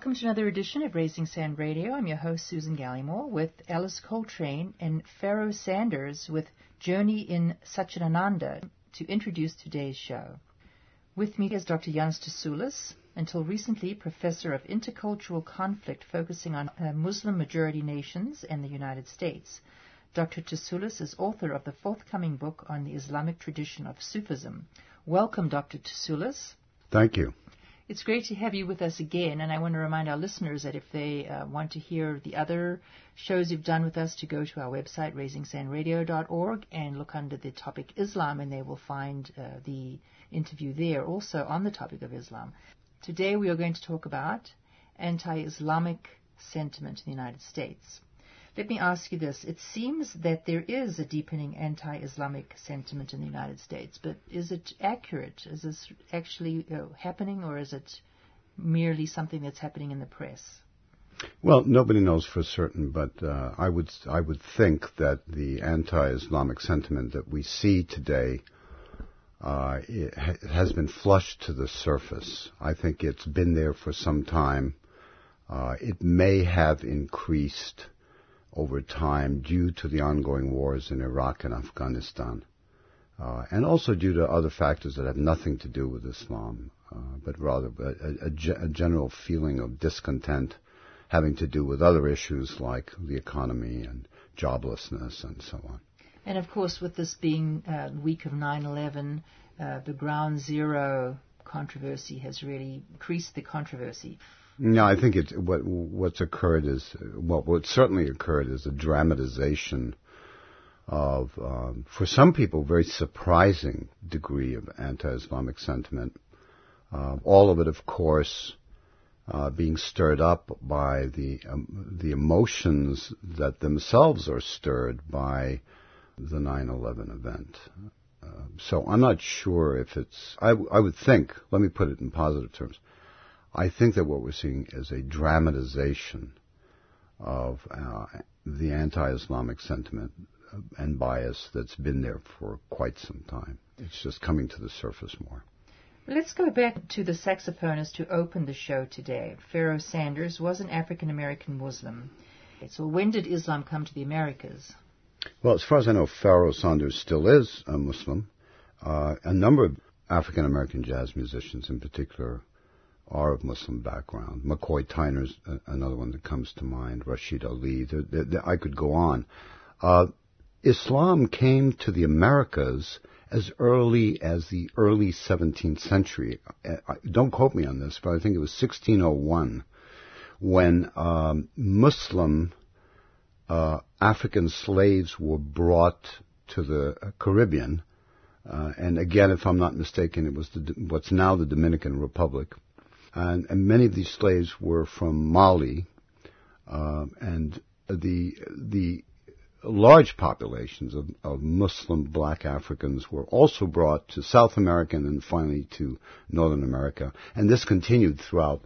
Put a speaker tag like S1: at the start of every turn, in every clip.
S1: Welcome to another edition of Raising Sand Radio. I'm your host, Susan Gallimore, with Alice Coltrane and Pharoah Sanders with Journey in Satchidananda to introduce today's show. With me is Dr. Jans Tsoulis, until recently professor of intercultural conflict focusing on Muslim-majority nations and the United States. Dr. Tsoulis is author of the forthcoming book on the Islamic tradition of Sufism. Welcome, Dr. Tsoulis.
S2: Thank you.
S1: It's great to have you with us again, and I want to remind our listeners that if they want to hear the other shows you've done with us, to go to our website, raisingsandradio.org, and look under the topic Islam, and they will find the interview there also on the topic of Islam. Today we are going to talk about anti-Islamic sentiment in the United States. Let me ask you this. It seems that there is a deepening anti-Islamic sentiment in the United States, but is it accurate? Is this actually happening, or is it merely something that's happening in the press?
S2: Well, nobody knows for certain, but I would think that the anti-Islamic sentiment that we see today it has been flushed to the surface. I think it's been there for some time. It may have increased over time due to the ongoing wars in Iraq and Afghanistan, and also due to other factors that have nothing to do with Islam, but rather a general feeling of discontent having to do with other issues like the economy and joblessness and so on.
S1: And of course, with this being the week of 9/11, the Ground Zero controversy has really increased the controversy.
S2: No, I think what's occurred is, what certainly occurred is a dramatization of, for some people, very surprising degree of anti-Islamic sentiment. All of it, of course, being stirred up by the emotions that themselves are stirred by the 9/11 event. So I'm not sure if it's, I would think, let me put it in positive terms, I think that what we're seeing is a dramatization of the anti-Islamic sentiment and bias that's been there for quite some time. It's just coming to the surface more.
S1: Let's go back to the saxophonist who opened the show today. Pharoah Sanders was an African-American Muslim. So when did Islam come to the Americas?
S2: Well, as far as I know, Pharoah Sanders still is a Muslim. A number of African-American jazz musicians in particular are of Muslim background. McCoy Tyner's another one that comes to mind, Rashid Ali. I could go on. Islam came to the Americas as early as the early 17th century. Don't quote me on this, but I think it was 1601 when Muslim African slaves were brought to the Caribbean. And again, if I'm not mistaken, it was what's now the Dominican Republic. And many of these slaves were from Mali, and the large populations of Muslim black Africans were also brought to South America and then finally to Northern America. And this continued throughout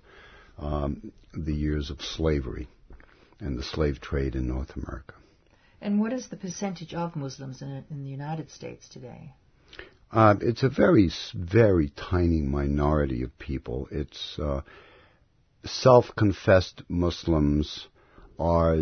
S2: the years of slavery and the slave trade in North America.
S1: And what is the percentage of Muslims in the United States today?
S2: It's a very, very tiny minority of people. It's self-confessed Muslims are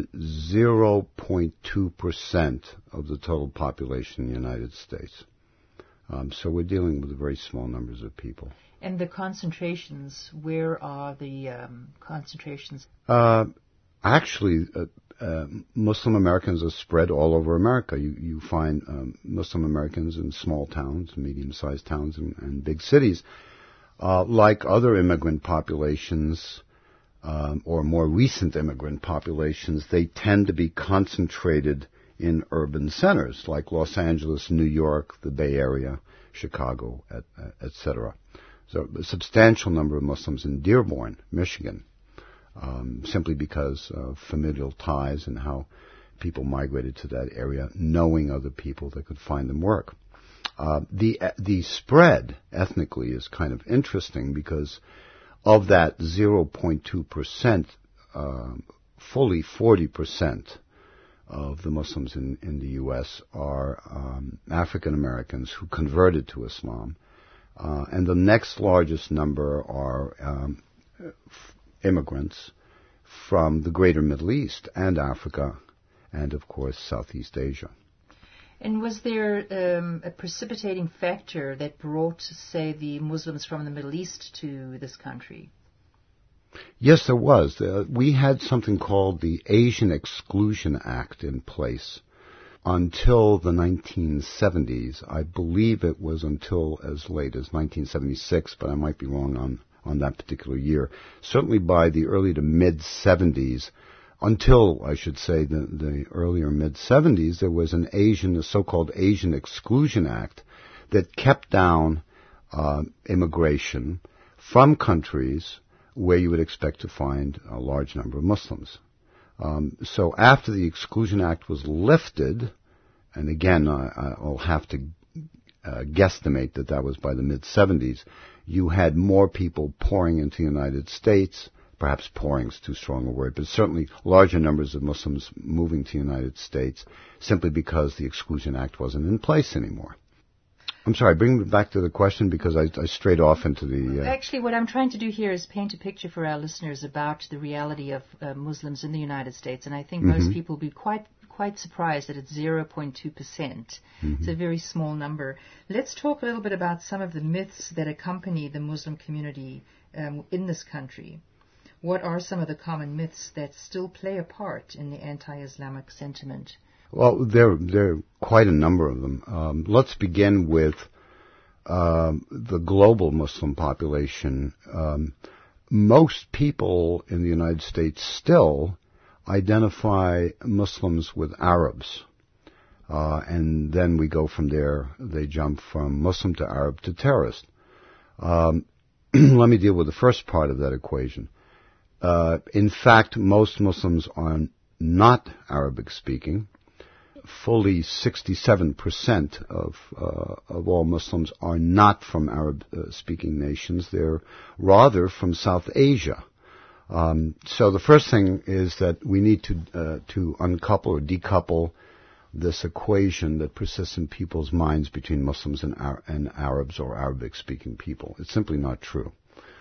S2: 0.2% of the total population in the United States. So we're dealing with very small numbers of people.
S1: And the concentrations, where are the concentrations?
S2: Actually, Muslim Americans are spread all over America. You find Muslim Americans in small towns, medium-sized towns, and big cities. Like other immigrant populations, or more recent immigrant populations, they tend to be concentrated in urban centers like Los Angeles, New York, the Bay Area, Chicago, etc. So a substantial number of Muslims in Dearborn, Michigan, simply because of familial ties and how people migrated to that area, knowing other people that could find them work. The spread ethnically is kind of interesting because of that 0.2%, fully 40% of the Muslims in the U.S. are African Americans who converted to Islam, and the next largest number are immigrants from the greater Middle East and Africa and, of course, Southeast Asia.
S1: And was there a precipitating factor that brought, say, the Muslims from the Middle East to this country?
S2: Yes, there was. We had something called the Asian Exclusion Act in place until the 1970s. I believe it was until as late as 1976, but I might be wrong on that particular year. Certainly by the early to mid-70s, until, I should say, the earlier mid-70s, there was a so-called Asian Exclusion Act that kept down immigration from countries where you would expect to find a large number of Muslims. So after the Exclusion Act was lifted, and again, I'll have to guesstimate that was by the mid-70s, you had more people pouring into the United States. Perhaps pouring is too strong a word, but certainly larger numbers of Muslims moving to the United States simply because the Exclusion Act wasn't in place anymore. I'm sorry, bring me back to the question because I strayed off into the...
S1: Actually, what I'm trying to do here is paint a picture for our listeners about the reality of Muslims in the United States, and I think most people will be quite surprised that it's 0.2%. It's a very small number. Let's talk a little bit about some of the myths that accompany the Muslim community in this country. What are some of the common myths that still play a part in the anti-Islamic sentiment?
S2: Well, there are quite a number of them. Let's begin with the global Muslim population. Most people in the United States still identify Muslims with Arabs. And then we go from there. They jump from Muslim to Arab to terrorist. Let me deal with the first part of that equation. In fact, most Muslims are not Arabic speaking. Fully 67% of all Muslims are not from Arab speaking nations. They're rather from South Asia. So the first thing is that we need to uncouple or decouple this equation that persists in people's minds between Muslims and Arabs or Arabic speaking people. It's simply not true.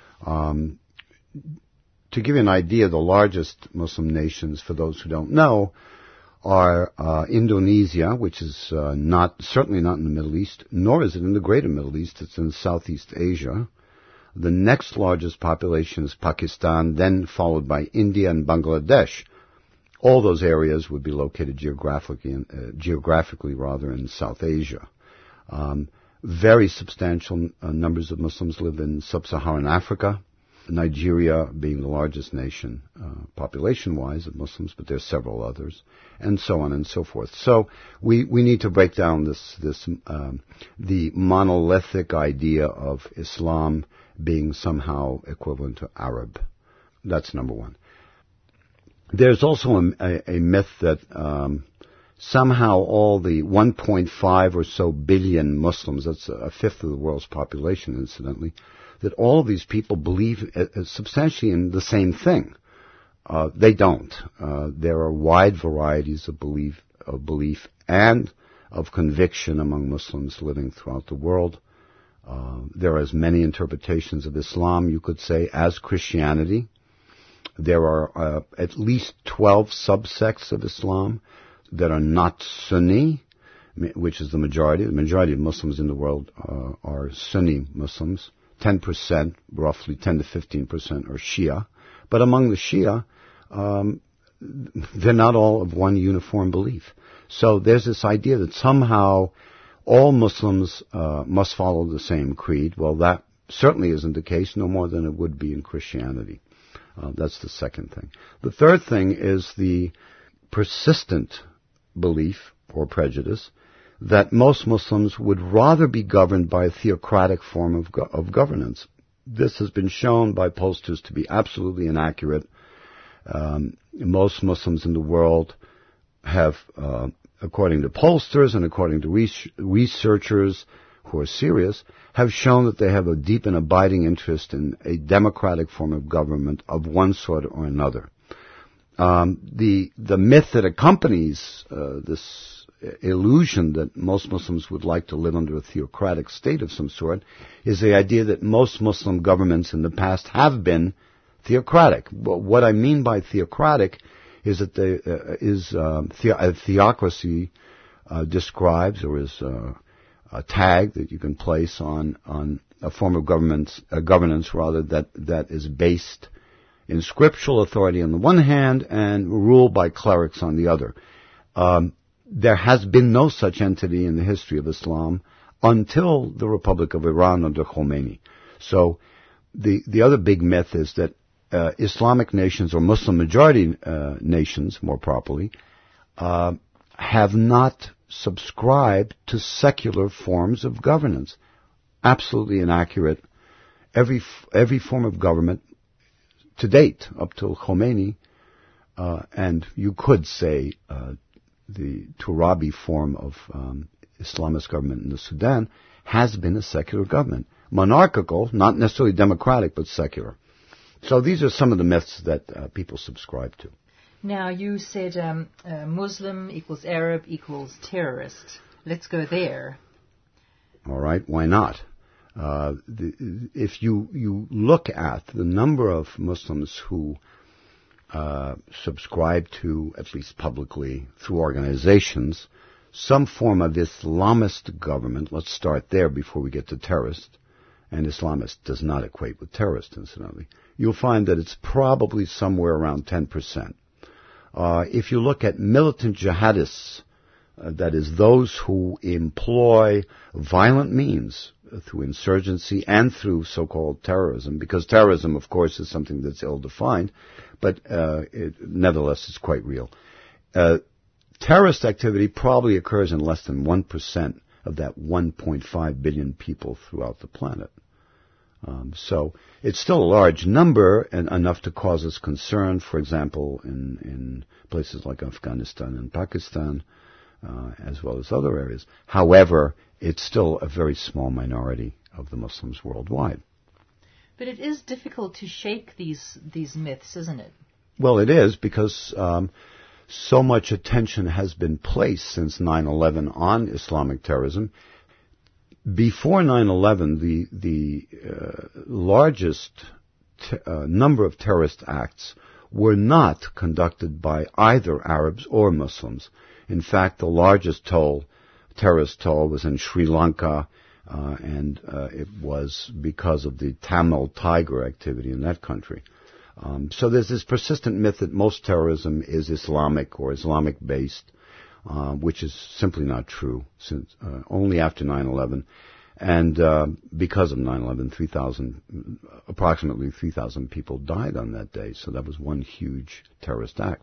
S2: To give you an idea, the largest Muslim nations, for those who don't know, are Indonesia, which is certainly not in the Middle East, nor is it in the greater Middle East. It's in Southeast Asia. The next largest population is Pakistan, then followed by India and Bangladesh. All those areas would be located geographically in South Asia. Very substantial numbers of Muslims live in sub-Saharan Africa. Nigeria being the largest nation, population-wise, of Muslims, but there's several others, and so on and so forth. So we need to break down the monolithic idea of Islam being somehow equivalent to Arab. That's number one. There's also a myth that somehow all the 1.5 or so billion Muslims, that's a fifth of the world's population, incidentally, that all of these people believe substantially in the same thing. They don't. There are wide varieties of belief and of conviction among Muslims living throughout the world. There are as many interpretations of Islam, you could say, as Christianity. There are at least 12 subsects of Islam that are not Sunni, which is the majority. The majority of Muslims in the world are Sunni Muslims. 10%, roughly 10 to 15% are Shia. But among the Shia, they're not all of one uniform belief. So there's this idea that somehow all Muslims must follow the same creed. Well, that certainly isn't the case, no more than it would be in Christianity. That's the second thing. The third thing is the persistent belief or prejudice that most Muslims would rather be governed by a theocratic form of governance. This has been shown by pollsters to be absolutely inaccurate. Most Muslims in the world have, according to pollsters and according to researchers who are serious, have shown that they have a deep and abiding interest in a democratic form of government of one sort or another. The myth that accompanies this illusion that most Muslims would like to live under a theocratic state of some sort is the idea that most Muslim governments in the past have been theocratic. What I mean by theocratic is that a theocracy describes or is a tag that you can place on a form of governance rather that is based in scriptural authority on the one hand and ruled by clerics on the other. There has been no such entity in the history of Islam until the Republic of Iran under Khomeini. So the other big myth is that Islamic nations, or Muslim majority nations more properly, have not subscribed to secular forms of governance. Absolutely inaccurate. Every form of government to date, up till Khomeini, and you could say the Turabi form of Islamist government in the Sudan, has been a secular government. Monarchical, not necessarily democratic, but secular. So these are some of the myths that people subscribe to.
S1: Now, you said Muslim equals Arab equals terrorist. Let's go there.
S2: All right, why not? If you look at the number of Muslims who subscribe to, at least publicly, through organizations, some form of Islamist government, let's start there before we get to terrorist, and Islamist does not equate with terrorist, incidentally, you'll find that it's probably somewhere around 10%. If you look at militant jihadists, that is, those who employ violent means through insurgency and through so-called terrorism, because terrorism, of course, is something that's ill-defined, but nevertheless, it's quite real. Terrorist activity probably occurs in less than 1% of that 1.5 billion people throughout the planet. So it's still a large number and enough to cause us concern, for example, in places like Afghanistan and Pakistan, as well as other areas. However, it's still a very small minority of the Muslims worldwide.
S1: But it is difficult to shake these myths, isn't it?
S2: Well, it is, because so much attention has been placed since 9/11 on Islamic terrorism. Before 9/11, the largest number of terrorist acts were not conducted by either Arabs or Muslims. In fact, the largest terrorist toll was in Sri Lanka, and it was because of the Tamil Tiger activity in that country. So there's this persistent myth that most terrorism is Islamic or Islamic-based, which is simply not true, since only after 9/11. And because of 9/11, approximately 3,000 people died on that day, so that was one huge terrorist act.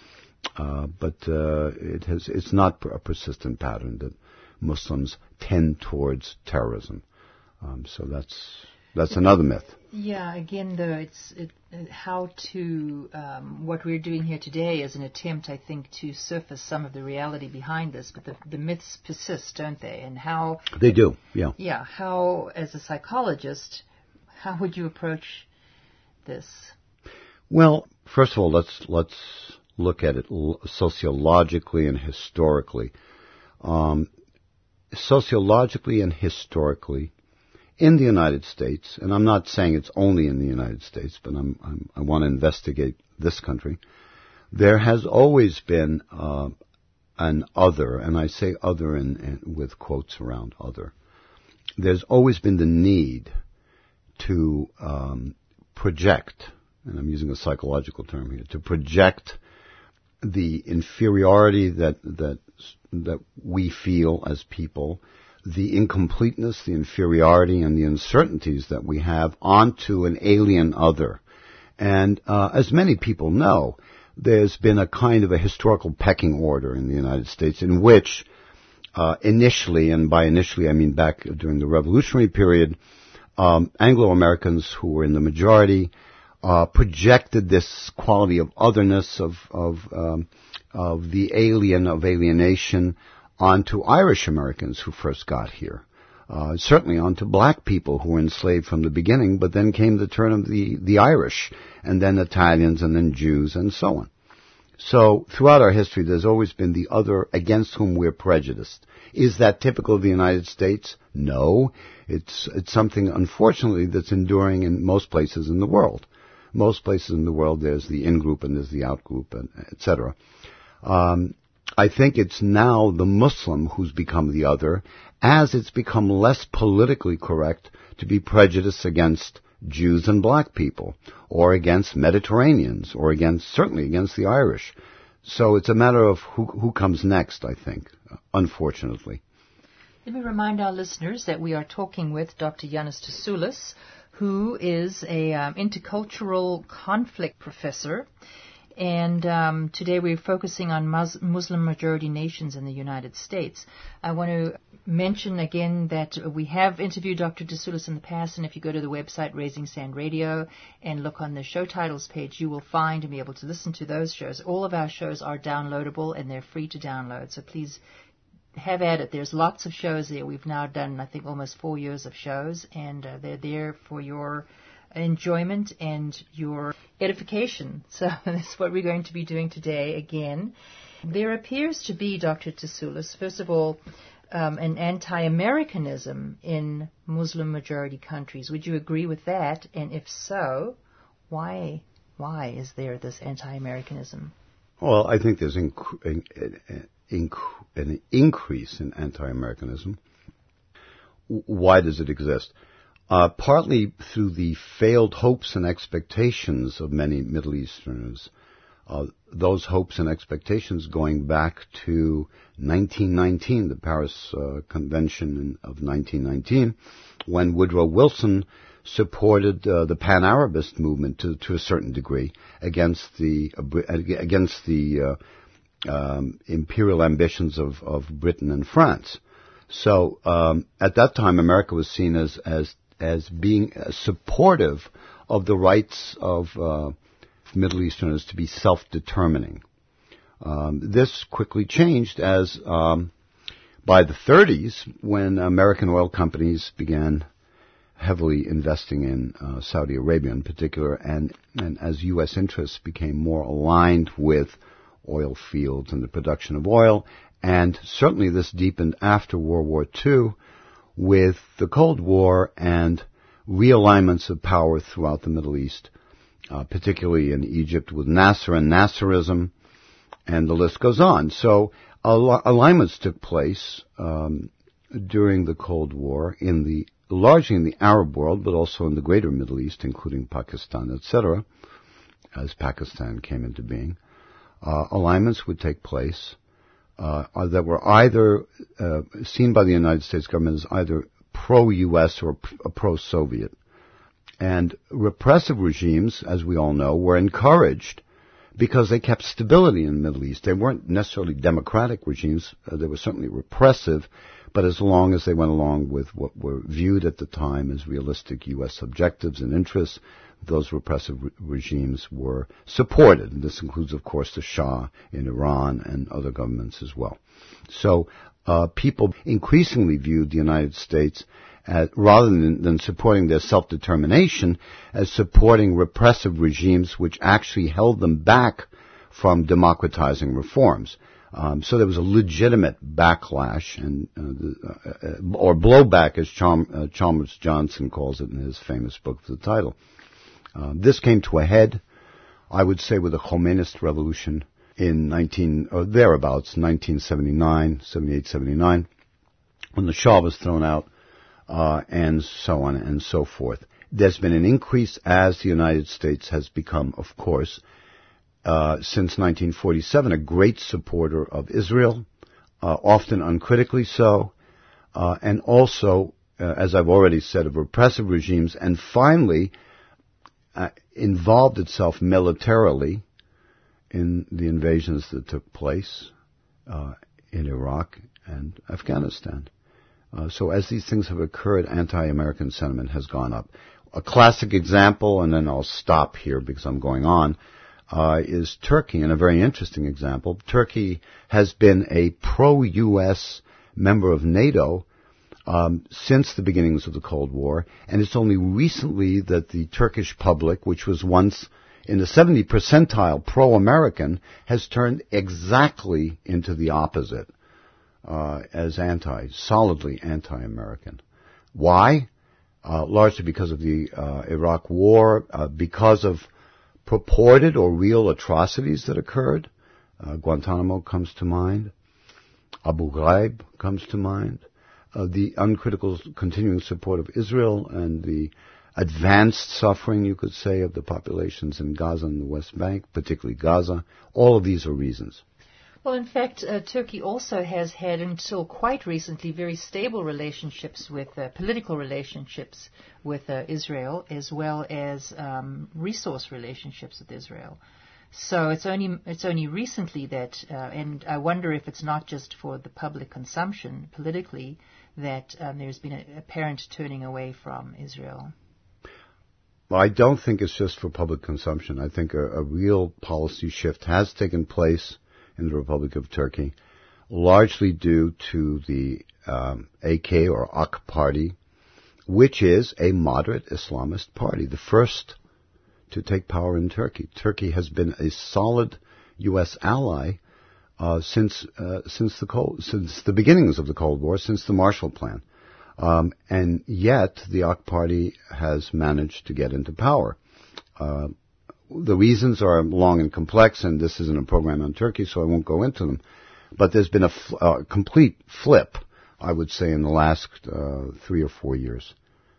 S2: But it's not a persistent pattern that Muslims tend towards terrorism. So that's another myth.
S1: Yeah, again, though, what we're doing here today is an attempt, I think, to surface some of the reality behind this, but the myths persist, don't they? And how...
S2: They do, yeah.
S1: Yeah, how, as a psychologist, how would you approach this?
S2: Well, first of all, let's look at it sociologically and historically. Sociologically and historically, in the United States, and I'm not saying it's only in the United States, but I want to investigate this country, there has always been an other, and I say other with quotes around other. There's always been the need to project, and I'm using a psychological term here, to project the inferiority that we feel as people, the incompleteness, the inferiority, and the uncertainties that we have onto an alien other. And as many people know, there's been a kind of a historical pecking order in the United States in which initially, and by initially I mean back during the Revolutionary period, Anglo-Americans who were in the majority projected this quality of otherness, of the alien, of alienation, onto Irish Americans who first got here. Certainly onto black people who were enslaved from the beginning, but then came the turn of the Irish, and then Italians, and then Jews, and so on. So throughout our history, there's always been the other against whom we're prejudiced. Is that typical of the United States? No. It's something, unfortunately, that's enduring in most places in the world. Most places in the world, there's the in-group and there's the out-group, and et cetera. I think it's now the Muslim who's become the other, as it's become less politically correct to be prejudiced against Jews and black people, or against Mediterraneans, or certainly against the Irish. So it's a matter of who comes next, I think, unfortunately.
S1: Let me remind our listeners that we are talking with Dr. Yanis Tsoulis, who is a intercultural conflict professor. And today we're focusing on Muslim-majority nations in the United States. I want to mention again that we have interviewed Dr. Tsoulis in the past, and if you go to the website Raising Sand Radio and look on the show titles page, you will find and be able to listen to those shows. All of our shows are downloadable, and they're free to download, so please have at it. There's lots of shows there. We've now done, I think, almost 4 years of shows, and they're there for your enjoyment and your edification. So that's what we're going to be doing today again. There appears to be, Dr. Tsoulis, first of all, an anti-Americanism in Muslim-majority countries. Would you agree with that? And if so, why is there this anti-Americanism?
S2: Well, I think there's an increase in anti-Americanism. Why does it exist? Partly through the failed hopes and expectations of many Middle Easterners. Those hopes and expectations going back to 1919, the Paris Convention of 1919, when Woodrow Wilson supported the Pan-Arabist movement to a certain degree against the imperial ambitions of Britain and France. So at that time, America was seen as being supportive of the rights of Middle Easterners to be self-determining. This quickly changed as by the 30s, when American oil companies began heavily investing in Saudi Arabia in particular, and as U.S. interests became more aligned with oil fields and the production of oil, and certainly this deepened after World War II with the Cold War and realignments of power throughout the Middle East, particularly in Egypt with Nasser and Nasserism, and the list goes on. So alignments took place during the Cold War largely in the Arab world, but also in the greater Middle East, including Pakistan, etc., as Pakistan came into being. Alignments would take place that were either seen by the United States government as either pro-U.S. or pro-Soviet. And repressive regimes, as we all know, were encouraged because they kept stability in the Middle East. They weren't necessarily democratic regimes. They were certainly repressive, but as long as they went along with what were viewed at the time as realistic U.S. objectives and interests, those repressive regimes were supported. And this includes, of course, the Shah in Iran and other governments as well. So people increasingly viewed the United States as, rather than supporting their self-determination, as supporting repressive regimes which actually held them back from democratizing reforms. So there was a legitimate backlash or blowback, as Chalmers Johnson calls it in his famous book, The Title. This came to a head, I would say, with the Khomeinist revolution in 1979, 78, 79, when the Shah was thrown out, and so on and so forth. There's been an increase as the United States has become, of course, since 1947, a great supporter of Israel, often uncritically so, and also, as I've already said, of repressive regimes, and finally involved itself militarily in the invasions that took place in Iraq and Afghanistan. So as these things have occurred, anti-American sentiment has gone up. A classic example, and then I'll stop here because I'm going on, is Turkey, and a very interesting example. Turkey has been a pro-U.S. member of NATO since the beginnings of the Cold War, and it's only recently that the Turkish public, which was once in the 70th percentile pro-American, has turned exactly into the opposite, as solidly anti-American. Why? Largely because of the Iraq War, because of purported or real atrocities that occurred. Guantanamo comes to mind. Abu Ghraib comes to mind. The uncritical continuing support of Israel and the advanced suffering, you could say, of the populations in Gaza and the West Bank, particularly Gaza. All of these are reasons.
S1: Well, in fact, Turkey also has had, until quite recently, very stable relationships with political relationships with Israel, as well as resource relationships with Israel. So it's only recently that, and I wonder if it's not just for the public consumption politically, that there's been an apparent turning away from Israel.
S2: Well, I don't think it's just for public consumption. I think a real policy shift has taken place in the Republic of Turkey, largely due to the AK or AK party, which is a moderate Islamist party, the first to take power in Turkey. Turkey has been a solid U.S. ally since the beginnings of the Cold War, since the Marshall Plan. And yet, the AK party has managed to get into power. The reasons are long and complex, and this isn't a program on Turkey, so I won't go into them. But there's been a complete flip, I would say, in the last 3 or 4 years.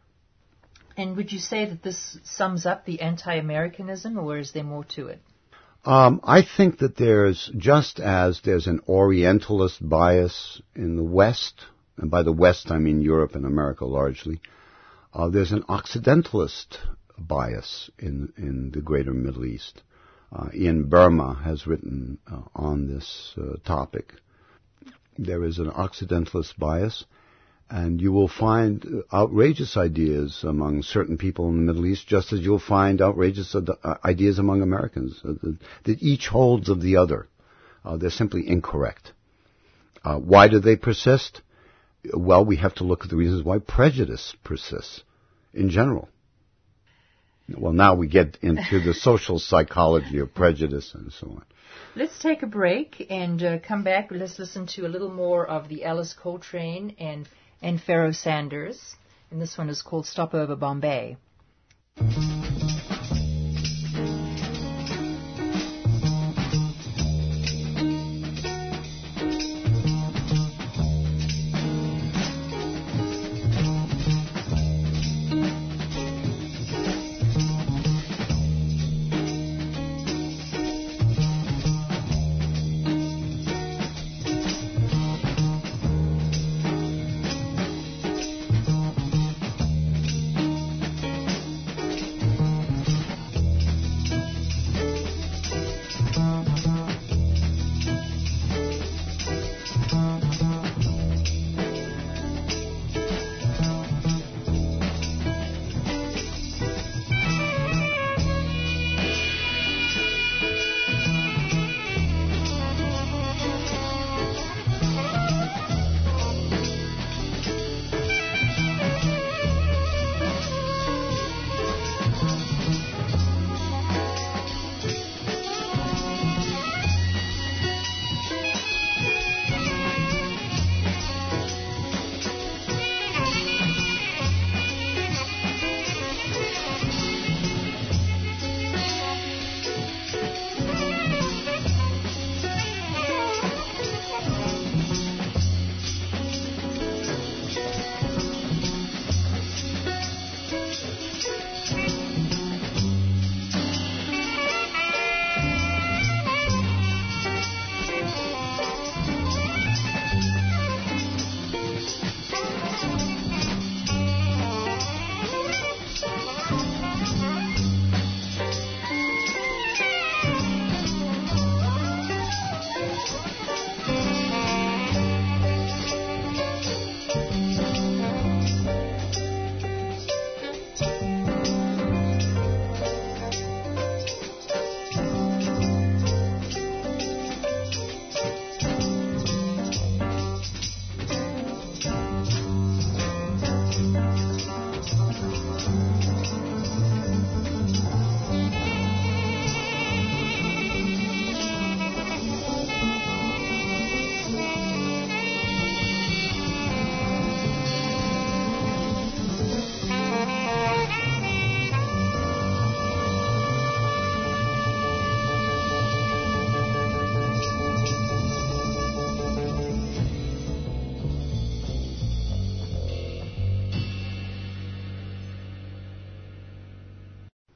S1: And would you say that this sums up the anti-Americanism, or is there more to it?
S2: I think that just as there's an Orientalist bias in the West, and by the West I mean Europe and America largely, there's an Occidentalist bias in the greater Middle East. Ian Burma has written on this topic. There is an Occidentalist bias, and you will find outrageous ideas among certain people in the Middle East, just as you'll find outrageous ideas among Americans, that each holds of the other. They're simply incorrect. Why do they persist? Well, we have to look at the reasons why prejudice persists in general. Well, now we get into the social psychology of prejudice and so on.
S1: Let's take a break and come back. Let's listen to a little more of the Alice Coltrane and Pharoah Sanders. And this one is called Stopover Bombay.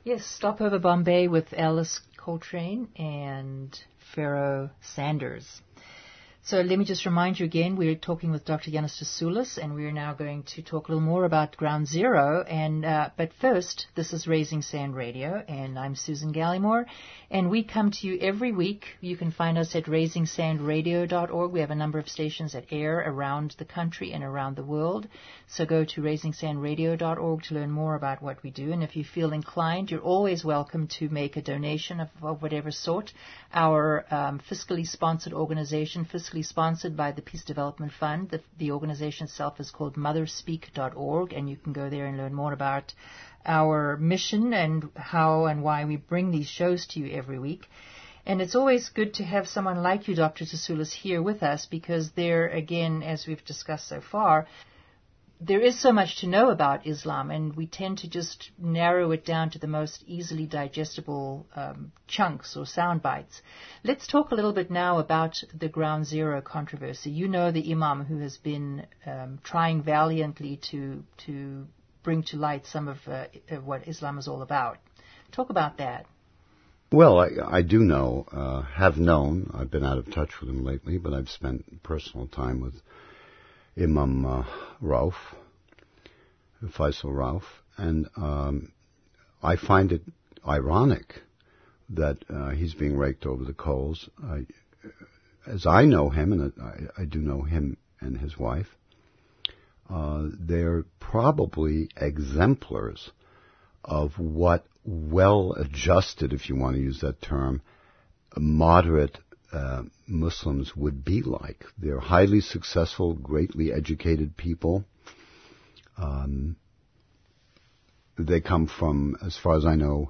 S1: Yes, Stopover Bombay with Alice Coltrane and Pharaoh Sanders. So let me just remind you again, we're talking with Dr. Yanis Tasoulis, and we're now going to talk a little more about Ground Zero. But first, this is Raising Sand Radio, and I'm Susan Gallimore, and we come to you every week. You can find us at raisingsandradio.org. We have a number of stations that air around the country and around the world. So go to raisingsandradio.org to learn more about what we do. And if you feel inclined, you're always welcome to make a donation of whatever sort. Our fiscally sponsored organization, fiscally sponsored by the Peace Development Fund. The organization itself is called motherspeak.org, and you can go there and learn more about our mission and how and why we bring these shows to you every week. And it's always good to have someone like you, Dr. Tasoulis, here with us, because there, again, as we've discussed so far, there is so much to know about Islam, and we tend to just narrow it down to the most easily digestible chunks or sound bites. Let's talk a little bit now about the Ground Zero controversy. You know the Imam who has been trying valiantly to bring to light some of what Islam is all about. Talk about that.
S2: Well, I do know, have known. I've been out of touch with him lately, but I've spent personal time with Imam Rauf, Faisal Rauf, and I find it ironic that he's being raked over the coals. As I know him, and I do know him and his wife, they're probably exemplars of what well-adjusted, if you want to use that term, moderate Muslims would be like. They're highly successful, greatly educated people. They come from, as far as I know,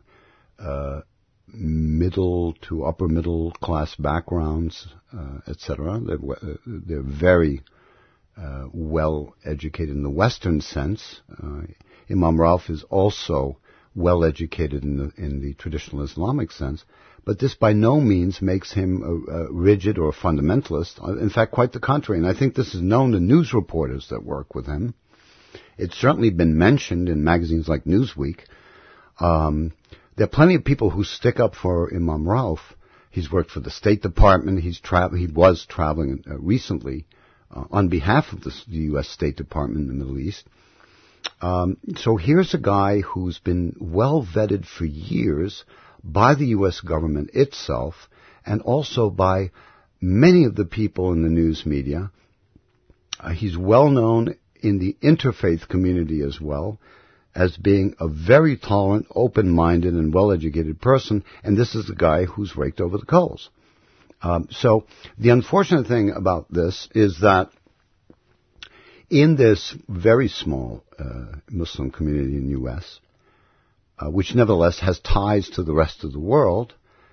S2: middle to upper middle class backgrounds, etc. They're very well educated in the Western sense. Imam Rauf is also well educated in the traditional Islamic sense. But this by no means makes him a rigid or a fundamentalist. In fact, quite the contrary. And I think this is known to news reporters that work with him. It's certainly been mentioned in magazines like Newsweek. There are plenty of people who stick up for Imam Rauf. He's worked for the State Department. He was traveling recently on behalf of the U.S. State Department in the Middle East. So here's a guy who's been well vetted for years by the U.S. government itself, and also by many of the people in the news media. He's well known in the interfaith community as well as being a very tolerant, open-minded, and well-educated person, and this is the guy who's raked over the coals. So the unfortunate thing about this is that in this very small Muslim community in the U.S., which nevertheless has ties to the rest of the world,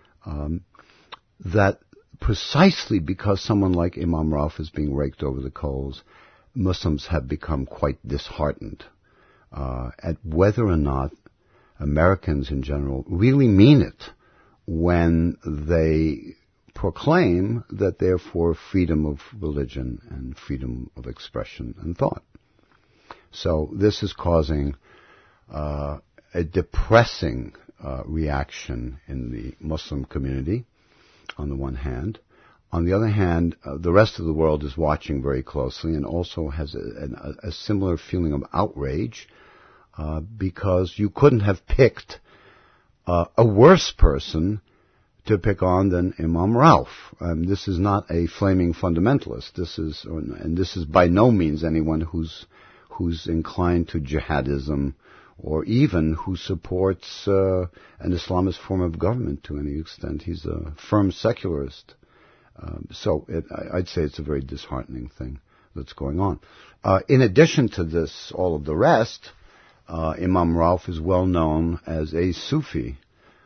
S2: that precisely because someone like Imam Rauf is being raked over the coals, Muslims have become quite disheartened at whether or not Americans in general really mean it when they proclaim that they're for freedom of religion and freedom of expression and thought. So this is causing a depressing reaction in the Muslim community, on the one hand. On the other hand, the rest of the world is watching very closely and also has a similar feeling of outrage because you couldn't have picked a worse person to pick on than Imam Rauf. This is not a flaming fundamentalist. This is by no means anyone who's inclined to jihadism or even who supports an Islamist form of government to any extent. He's a firm secularist. So I'd say it's a very disheartening thing that's going on. In addition to this, all of the rest, Imam Rauf is well known as a Sufi.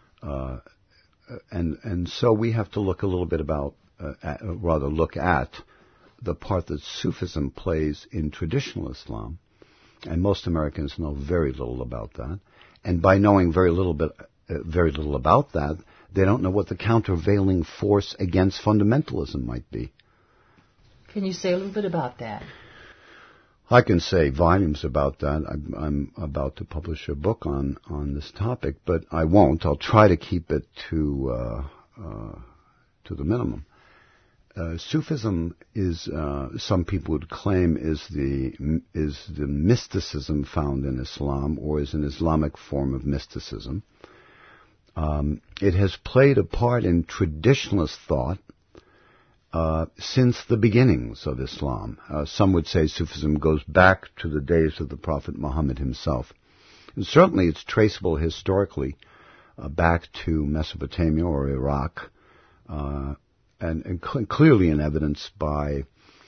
S2: And so we have to look a little bit look at the part that Sufism plays in traditional Islam. And most Americans know very little about that. And by knowing very little about that, they don't know what the countervailing force against fundamentalism might be.
S1: Can you say a little bit about that?
S2: I can say volumes about that. I'm about to publish a book on this topic, but I won't. I'll try to keep it to the minimum. Sufism is, some people would claim, is the mysticism found in Islam, or is an Islamic form of mysticism. It has played a part in traditionalist thought since the beginnings of Islam. Some would say Sufism goes back to the days of the Prophet Muhammad himself. And certainly it's traceable historically back to Mesopotamia or Iraq, and clearly in evidence by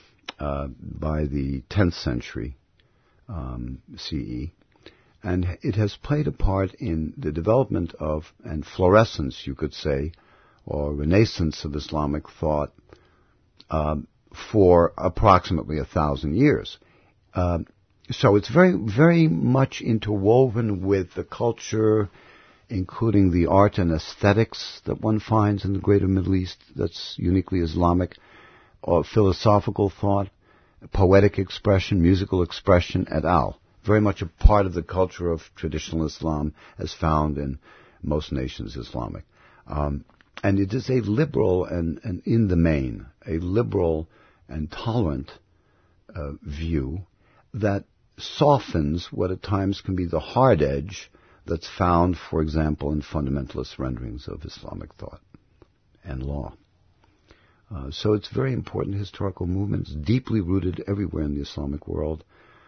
S2: the 10th century CE. And it has played a part in the development of, and florescence, you could say, or renaissance of Islamic thought for approximately 1,000 years. So it's very, very much interwoven with the culture, including the art and aesthetics that one finds in the greater Middle East that's uniquely Islamic, or philosophical thought, poetic expression, musical expression, et al. Very much a part of the culture of traditional Islam as found in most nations Islamic. And it is a liberal and in the main, a liberal and tolerant view that softens what at times can be the hard edge that's found, for example, in fundamentalist renderings of Islamic thought and law. So it's a very important historical movement. It's deeply rooted everywhere in the Islamic world.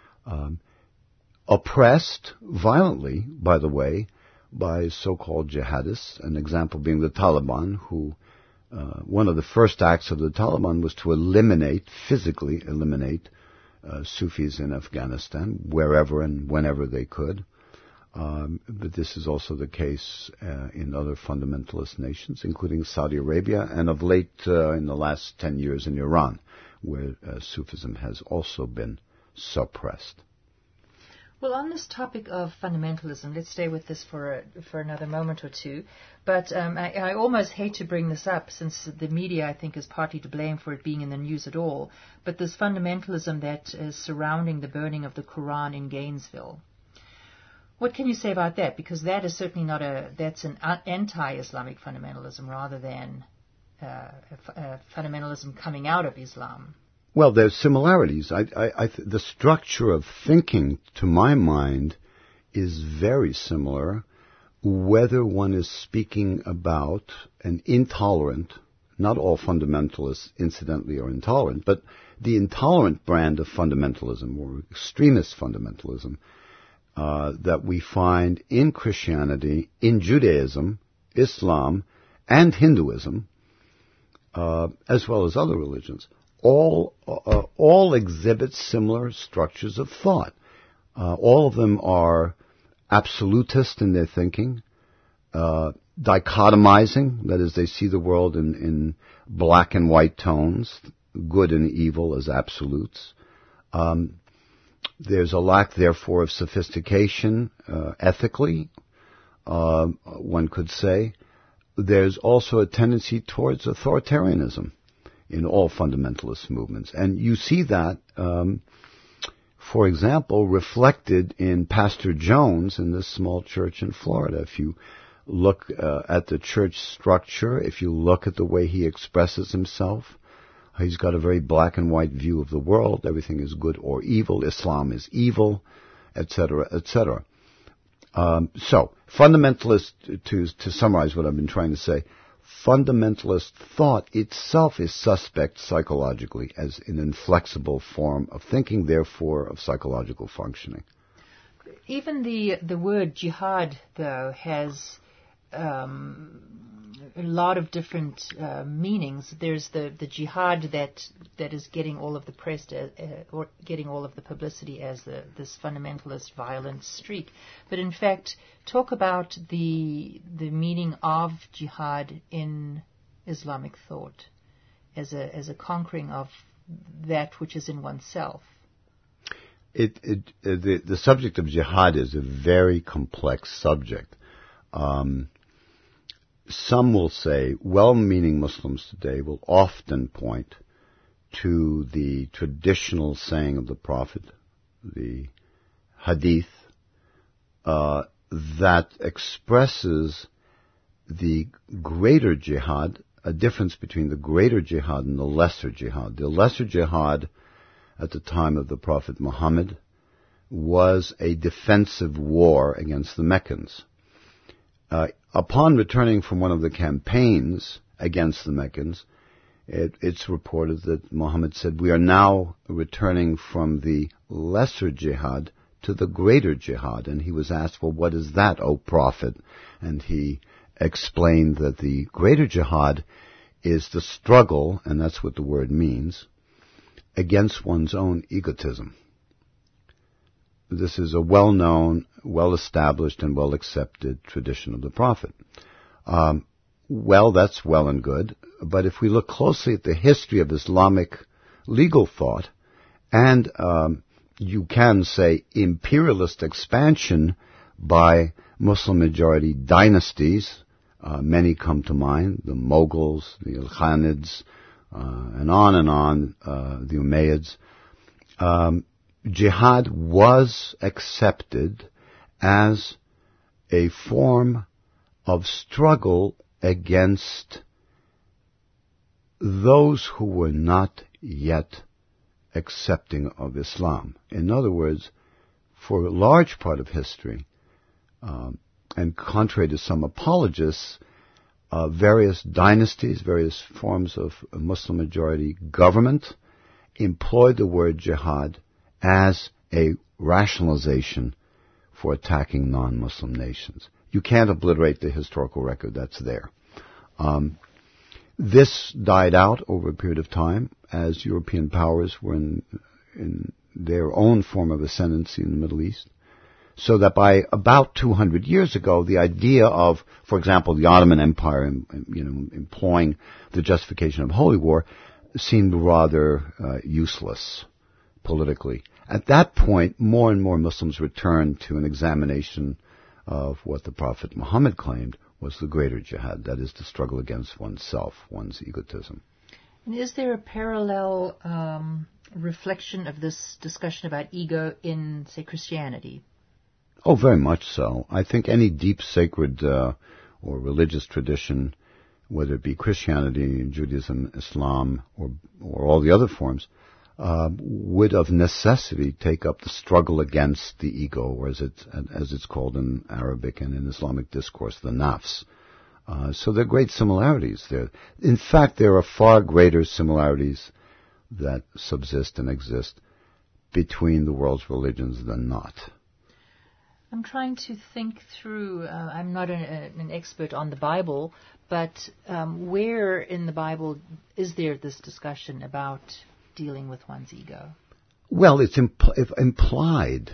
S2: Oppressed violently, by the way, by so-called jihadists, an example being the Taliban, who one of the first acts of the Taliban was to physically eliminate Sufis in Afghanistan, wherever and whenever they could. But this is also the case in other fundamentalist nations, including Saudi Arabia, and of late, in the last 10 years, in Iran, where Sufism has also been suppressed.
S1: Well, on this topic of fundamentalism, let's stay with this for another moment or two. But I almost hate to bring this up, since the media, I think, is partly to blame for it being in the news at all. But this fundamentalism that is surrounding the burning of the Quran in Gainesville. What can you say about that? Because that is certainly that's an anti-Islamic fundamentalism rather than fundamentalism coming out of Islam.
S2: Well, there's similarities. The structure of thinking, to my mind, is very similar, whether one is speaking about an intolerant, not all fundamentalists, incidentally, are intolerant, but the intolerant brand of fundamentalism, or extremist fundamentalism, that we find in Christianity, in Judaism, Islam, and Hinduism, as well as other religions. All exhibit similar structures of thought. All of them are absolutist in their thinking, dichotomizing, that is, they see the world in black and white tones, good and evil as absolutes. There's a lack, therefore, of sophistication ethically, one could say. There's also a tendency towards authoritarianism in all fundamentalist movements. And you see that, for example, reflected in Pastor Jones in this small church in Florida. If you look at the church structure, if you look at the way he expresses himself, he's got a very black and white view of the world. Everything is good or evil. Islam is evil, etc., etc. So, fundamentalist, to summarize what I've been trying to say, fundamentalist thought itself is suspect psychologically as an inflexible form of thinking, therefore of psychological functioning.
S1: Even the word jihad, though, has a lot of different meanings. There's the jihad that is getting all of the press or getting all of the publicity as this fundamentalist violent streak. But in fact, talk about the meaning of jihad in Islamic thought as a conquering of that which is in oneself.
S2: The subject of jihad is a very complex subject. Some will say, well-meaning Muslims today will often point to the traditional saying of the Prophet, the hadith, that expresses the greater jihad, a difference between the greater jihad and the lesser jihad. The lesser jihad at the time of the Prophet Muhammad was a defensive war against the Meccans. Upon returning from one of the campaigns against the Meccans, it's reported that Muhammad said, "We are now returning from the lesser jihad to the greater jihad." And he was asked, "Well, what is that, O Prophet?" And he explained that the greater jihad is the struggle, and that's what the word means, against one's own egotism. This is a well-known, well-established, and well-accepted tradition of the Prophet. Well, that's well and good, but if we look closely at the history of Islamic legal thought, and you can say imperialist expansion by Muslim-majority dynasties, many come to mind, the Mughals, the Ilkhanids, and on, the Umayyads. Jihad was accepted as a form of struggle against those who were not yet accepting of Islam. In other words, for a large part of history, and contrary to some apologists, various dynasties, various forms of Muslim-majority government employed the word jihad as a rationalization for attacking non-Muslim nations. You can't obliterate the historical record that's there. This died out over a period of time as European powers were in their own form of ascendancy in the Middle East. So that by about 200 years ago, the idea of, for example, the Ottoman Empire, employing the justification of holy war seemed rather useless politically. At that point, more and more Muslims returned to an examination of what the Prophet Muhammad claimed was the greater jihad, that is, the struggle against oneself, one's egotism.
S1: And is there a parallel reflection of this discussion about ego in, say, Christianity?
S2: Oh, very much so. I think any deep sacred or religious tradition, whether it be Christianity, Judaism, Islam, or all the other forms, would of necessity take up the struggle against the ego, or as it's called in Arabic and in Islamic discourse, the nafs. So there are great similarities there. In fact, there are far greater similarities that subsist and exist between the world's religions than not.
S1: I'm trying to think through, I'm not an expert on the Bible, but where in the Bible is there this discussion about dealing with one's ego?
S2: Well, it's implied,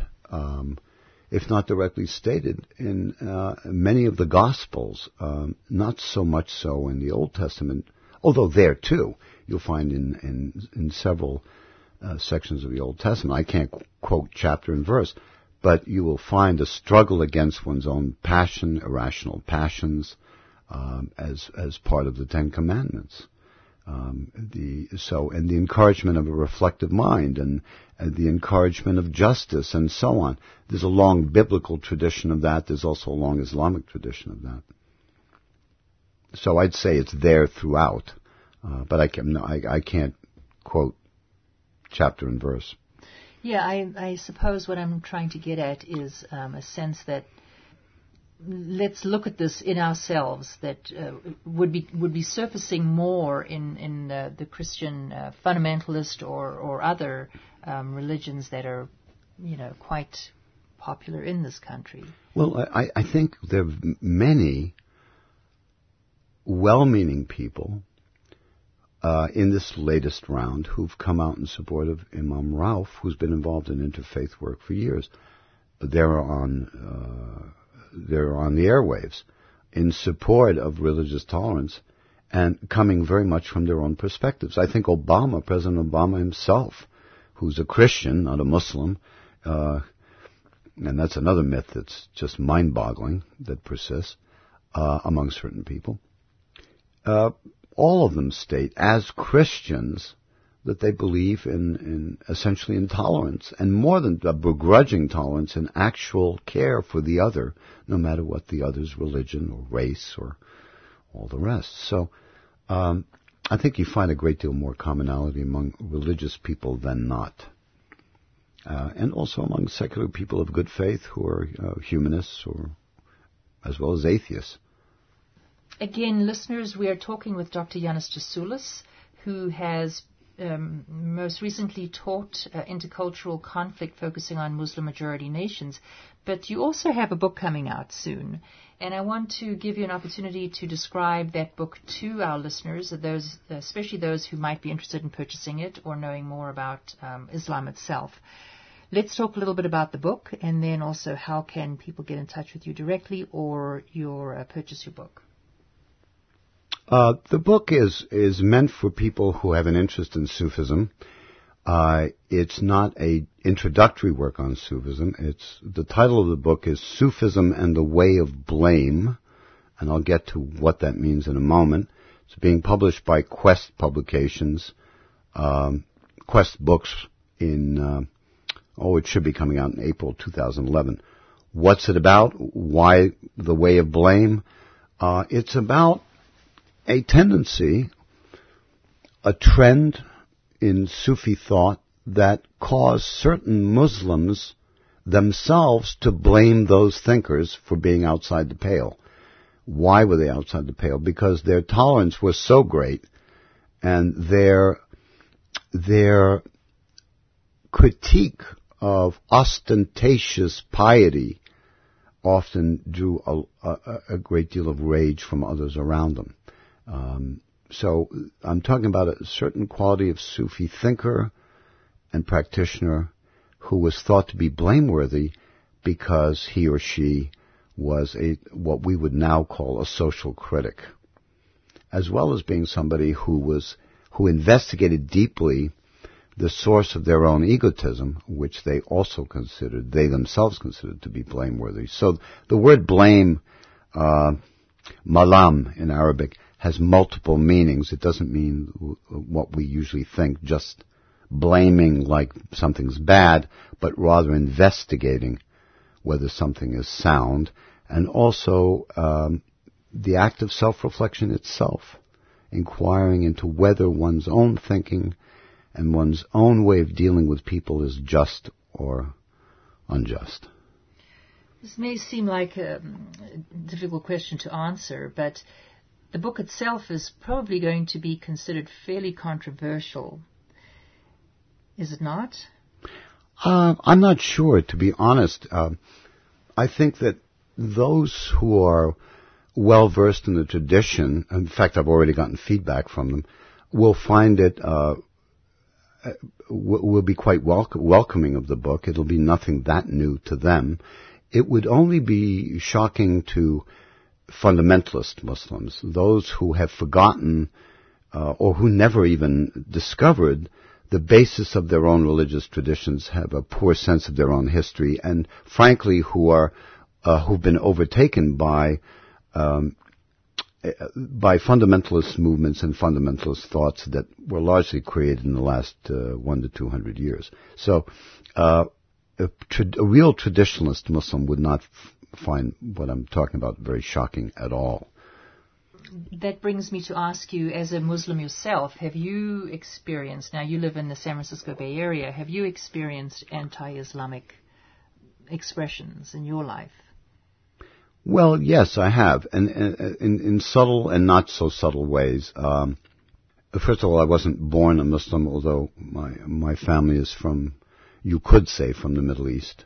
S2: if not directly stated, in many of the Gospels, not so much so in the Old Testament, although there too, you'll find in several sections of the Old Testament. I can't quote chapter and verse, but you will find a struggle against one's own passion, irrational passions, as part of the Ten Commandments. And the encouragement of a reflective mind and the encouragement of justice and so on. There's a long biblical tradition of that. There's also a long Islamic tradition of that. So I'd say it's there throughout, but I can't quote chapter and verse.
S1: Yeah, I suppose what I'm trying to get at is a sense that let's look at this in ourselves that would be surfacing more in the Christian fundamentalist or other religions that are quite popular in this country.
S2: Well, I think there are many well-meaning people in this latest round who've come out in support of Imam Rauf, who's been involved in interfaith work for years. They're on the airwaves in support of religious tolerance and coming very much from their own perspectives. I think President Obama himself, who's a Christian, not a Muslim, and that's another myth that's just mind-boggling that persists among certain people. All of them state, as Christians, that they believe in essentially intolerance, and more than a begrudging tolerance, in actual care for the other, no matter what the other's religion or race or all the rest. So I think you find a great deal more commonality among religious people than not. And also among secular people of good faith who are humanists or as well as atheists.
S1: Again, listeners, we are talking with Dr. Yanis Jasoulis, who has most recently taught intercultural conflict focusing on Muslim-majority nations. But you also have a book coming out soon. And I want to give you an opportunity to describe that book to our listeners, those, especially those who might be interested in purchasing it or knowing more about Islam itself. Let's talk a little bit about the book, and then also how can people get in touch with you directly or purchase your book.
S2: The book is meant for people who have an interest in Sufism. It's not an introductory work on Sufism. The title of the book is Sufism and the Way of Blame, and I'll get to what that means in a moment. It's being published by Quest Publications, Quest Books it should be coming out in April 2011. What's it about? Why the Way of Blame? It's about a tendency, a trend in Sufi thought that caused certain Muslims themselves to blame those thinkers for being outside the pale. Why were they outside the pale? Because their tolerance was so great, and their critique of ostentatious piety often drew a great deal of rage from others around them. So I'm talking about a certain quality of Sufi thinker and practitioner who was thought to be blameworthy because he or she was what we would now call a social critic, as well as being somebody who investigated deeply the source of their own egotism, which they themselves considered to be blameworthy. So the word blame, malam in Arabic, has multiple meanings. It doesn't mean what we usually think, just blaming like something's bad, but rather investigating whether something is sound, and also the act of self-reflection itself, inquiring into whether one's own thinking and one's own way of dealing with people is just or unjust.
S1: This may seem like a difficult question to answer, but the book itself is probably going to be considered fairly controversial. Is it not?
S2: I'm not sure, to be honest. I think that those who are well versed in the tradition, in fact, I've already gotten feedback from them, will find it, will be quite welcoming of the book. It'll be nothing that new to them. It would only be shocking to fundamentalist Muslims, those who have forgotten or who never even discovered the basis of their own religious traditions, have a poor sense of their own history, and frankly who've been overtaken by fundamentalist movements and fundamentalist thoughts that were largely created in the last 100 to 200 years. So a real traditionalist Muslim would not find what I'm talking about very shocking at all.
S1: That brings me to ask you, as a Muslim yourself, have you experienced, now you live in the San Francisco Bay Area, have you experienced anti-Islamic expressions in your life?
S2: Well, yes, I have, and in subtle and not so subtle ways. First of all, I wasn't born a Muslim, although my family is from, you could say, from the Middle East,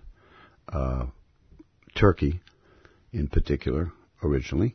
S2: Turkey in particular, originally.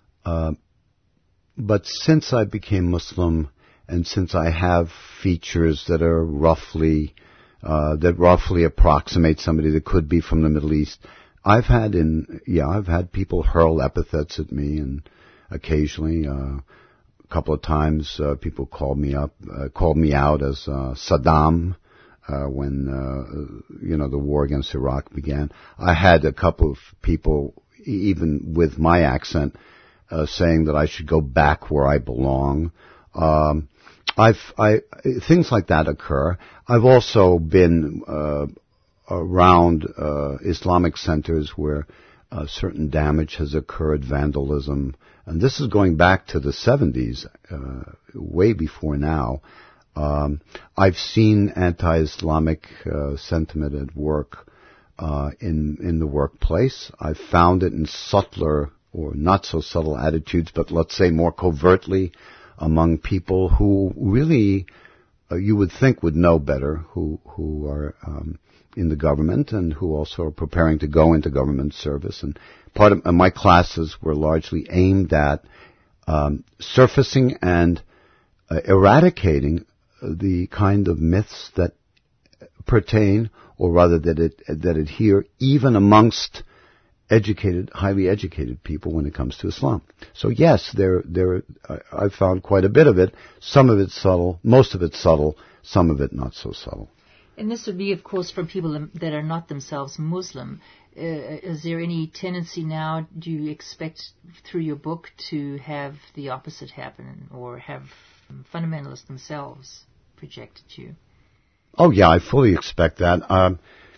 S2: But since I became Muslim, and since I have features that are roughly approximate somebody that could be from the Middle East, I've had people hurl epithets at me, and occasionally, a couple of times, people called me out as Saddam when the war against Iraq began. I had a couple of people, even with my accent, saying that I should go back where I belong. things like that occur. I've also been around Islamic centers where certain damage has occurred, vandalism, and this is going back to the 70s, way before now. I've seen anti-Islamic sentiment at work in the workplace. I've found it in subtler or not so subtle attitudes, but let's say more covertly among people who really you would think would know better, who are in the government and who also are preparing to go into government service. And part of my classes were largely aimed at surfacing and eradicating the kind of myths that pertain, or rather that adhere even amongst educated, highly educated people when it comes to Islam. So yes, I've found quite a bit of it. Some of it subtle, most of it subtle, some of it not so subtle.
S1: And this would be, of course, from people that are not themselves Muslim. Is there any tendency now, do you expect through your book to have the opposite happen, or have fundamentalists themselves projected you?
S2: Oh yeah, I fully expect that.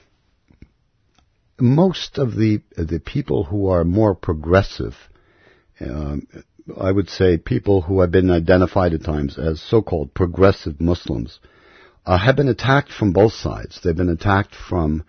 S2: Most of the people who are more progressive, I would say people who have been identified at times as so-called progressive Muslims, have been attacked from both sides. They've been attacked from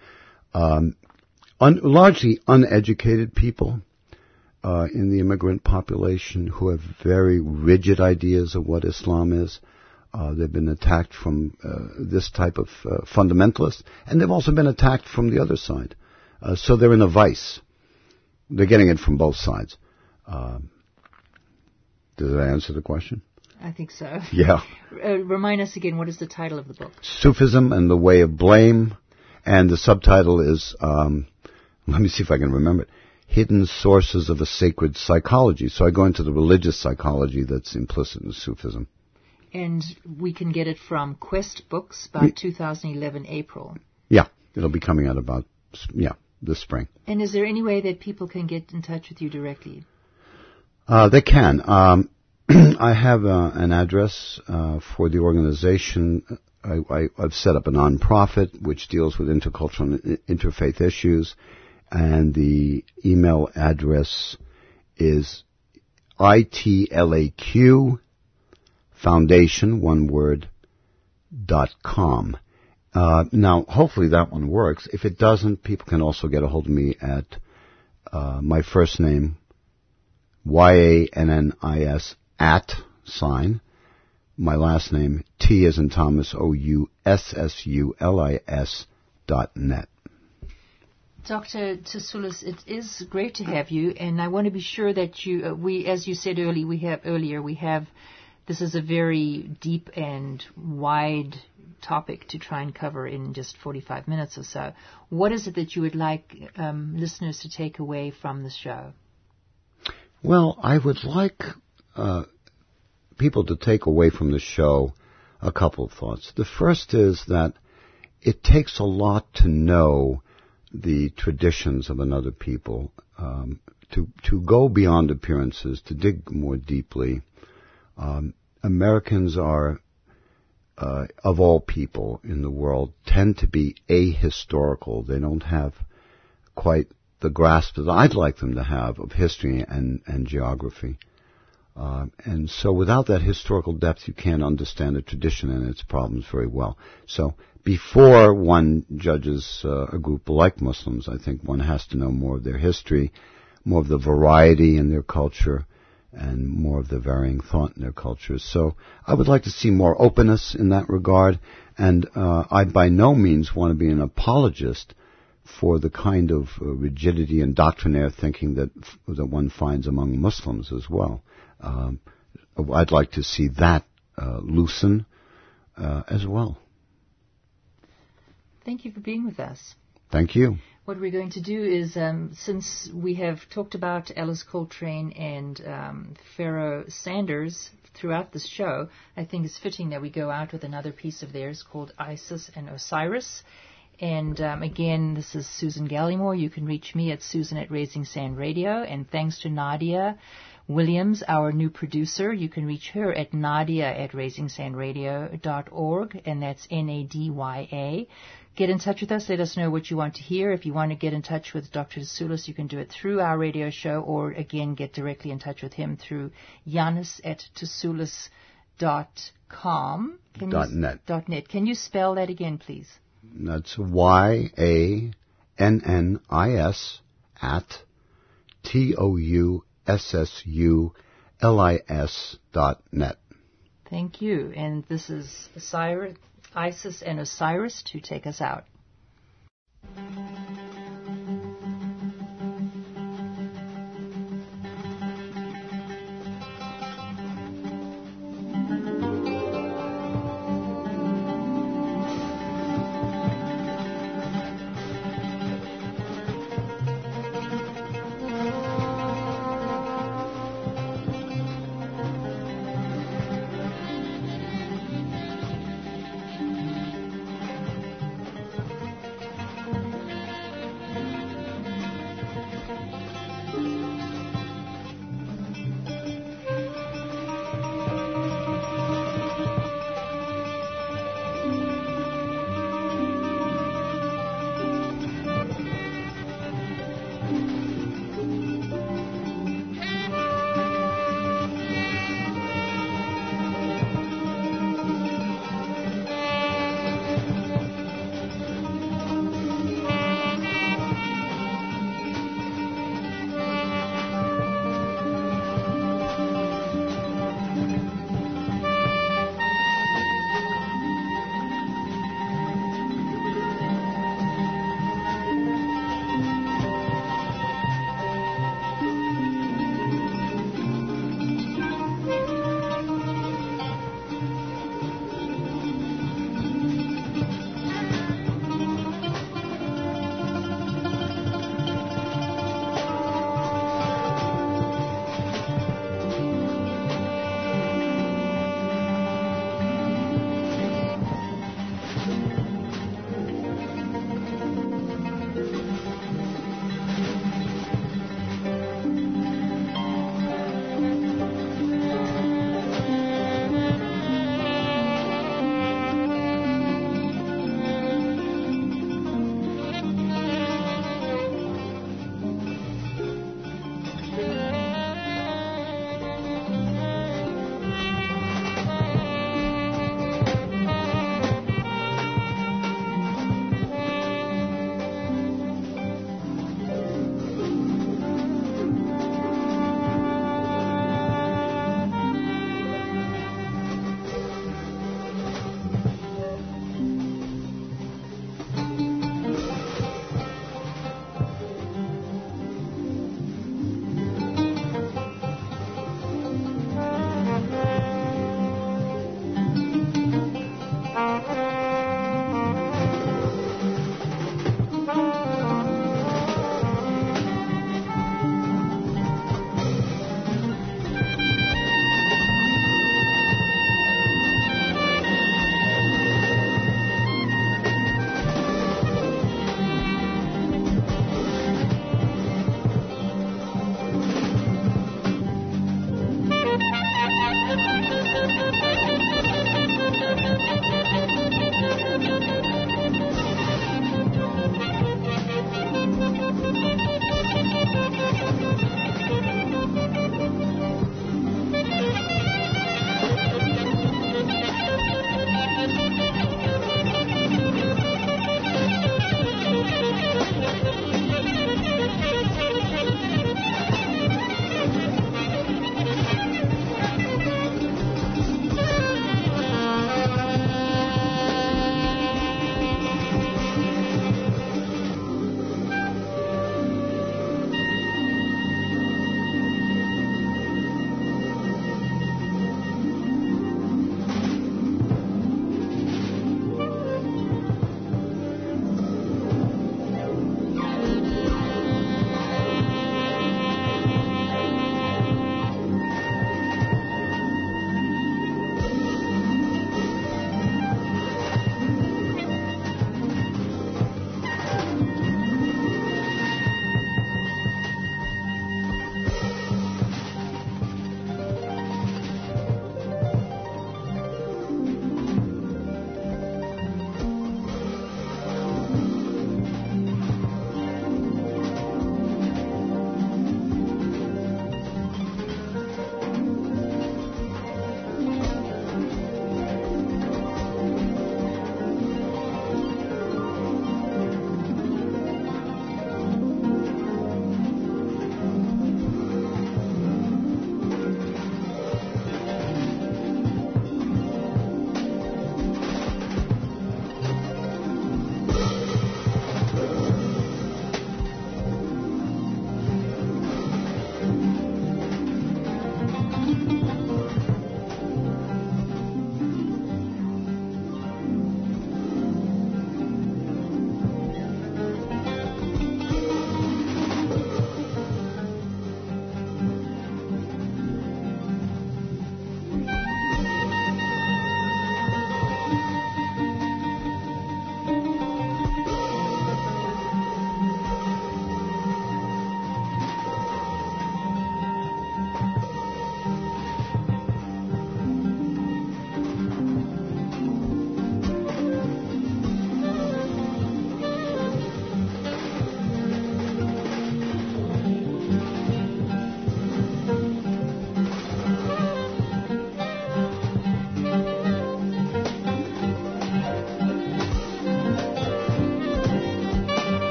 S2: largely uneducated people in the immigrant population who have very rigid ideas of what Islam is. They've been attacked from this type of fundamentalists, and they've also been attacked from the other side. So they're in a vice. They're getting it from both sides. Does that answer the question?
S1: I think so.
S2: Yeah.
S1: Remind us again, what is the title of the book?
S2: Sufism and the Way of Blame. And the subtitle is, let me see if I can remember it, Hidden Sources of a Sacred Psychology. So I go into the religious psychology that's implicit in Sufism.
S1: And we can get it from Quest Books by 2011 April.
S2: Yeah. It'll be coming out about, this spring.
S1: And is there any way that people can get in touch with you directly?
S2: They can. I have an address for the organization. I've set up a nonprofit which deals with intercultural and interfaith issues, and the email address is itlaqfoundation.com. Now, hopefully that one works. If it doesn't, people can also get a hold of me at my first name, YANNIS @ my last name, T as in Thomas, OUSSULIS.net.
S1: Dr. Tsoulis, it is great to have you, and I want to be sure that as you said earlier, this is a very deep and wide topic to try and cover in just 45 minutes or so. What is it that you would like listeners to take away from the show?
S2: Well, I would like people to take away from the show a couple of thoughts. The first is that it takes a lot to know the traditions of another people, to go beyond appearances, to dig more deeply. Americans are, of all people in the world, tend to be ahistorical. They don't have quite the grasp that I'd like them to have of history and geography. And so without that historical depth, you can't understand a tradition and its problems very well. So before one judges a group like Muslims, I think one has to know more of their history, more of the variety in their culture, and more of the varying thought in their cultures. So I would like to see more openness in that regard, and I by no means want to be an apologist for the kind of rigidity and doctrinaire thinking that one finds among Muslims as well. I'd like to see that loosen as well.
S1: Thank you for being with us.
S2: Thank you.
S1: What we're going to do is, since we have talked about Alice Coltrane and Pharoah Sanders throughout this show, I think it's fitting that we go out with another piece of theirs called Isis and Osiris. And again, this is Susan Gallimore. You can reach me at Susan at Raising Sand Radio. And thanks to Nadia Williams, our new producer. You can reach her at nadia@raisingsandradio.org, and that's Nadia. Get in touch with us. Let us know what you want to hear. If you want to get in touch with Dr. Tsoulis, you can do it through our radio show, or again, get directly in touch with him through Yanis@tsoulis.com.
S2: .net.
S1: .net. Can you spell that again, please?
S2: That's YANNIS@TOUSSULIS.net.
S1: Thank you. And this is Isis and Osiris to take us out.